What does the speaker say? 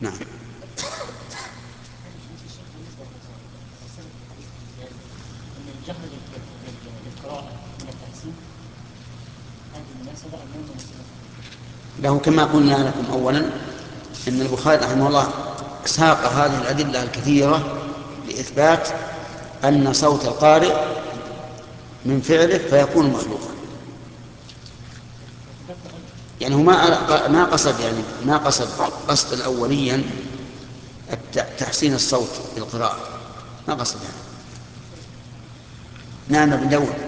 نعم. الجهر بالقراءة من التحسين هذه المناسبة أم غير مناسبة؟ له كما قلنا لكم أولا أن البخاري رحمه الله ساق هذه الأدلة الكثيرة لإثبات أن صوت القارئ من فعله فيكون مخلوقا. يعني هو ما قصد قصدا أوليا تحسين الصوت بالقراءة، ما قصد يعني. نعم ابن داود.